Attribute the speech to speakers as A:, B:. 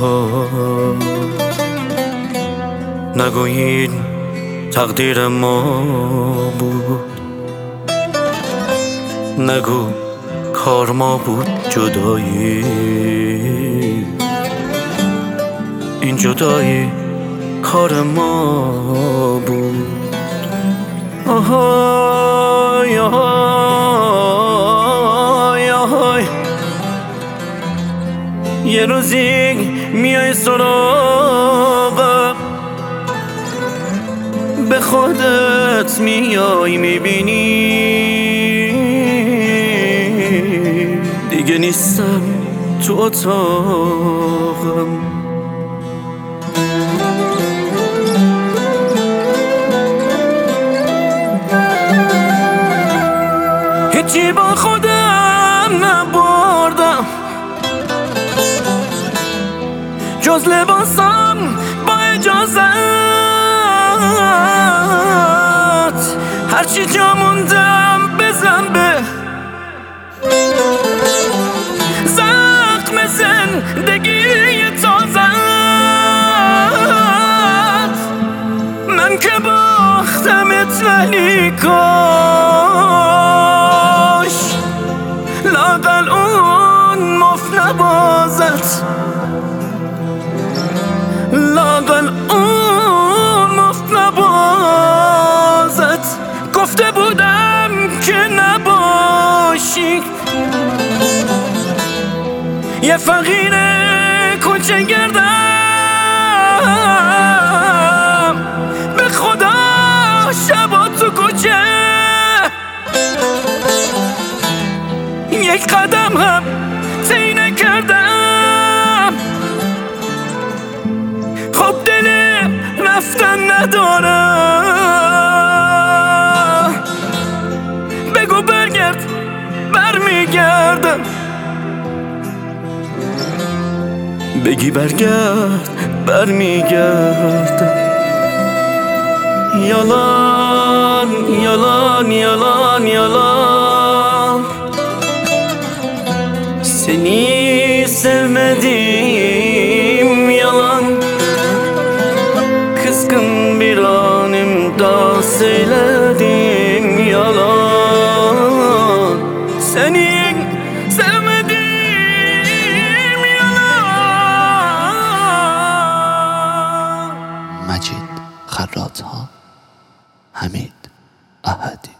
A: نگویید تقدیر ما بود، نگو کار ما بود جدایی. این جدایی کار ما بود. آهای آهای آهای، یه روزی میای سراغم، به خودت میای میبینی دیگه نیستم تو اتاقم. هیچی با خودم نبردم جز لباسم با اجازت، هرچی جا موندم بزن به زخم زندگی تازت. من که باختمت ولی کاش لااقل اون مفت نبازت، لااقل اون مفت نبازت. گفته بودم که نباشی یه فقیر کوچه گردم، به خدا شبا تو کوچه یک قدم هم طی نکردم. خب دل رفتن ندارم، بگو برگرد برمیگردم، بگی برگرد برمیگردم. Yalan, yalan, yalan, yalan, seni sevmedim yalan. Kızgın bir anımda söyledim yalan, seni sevmedim yalan.
B: مجید خرات‌ها، حمید احدی.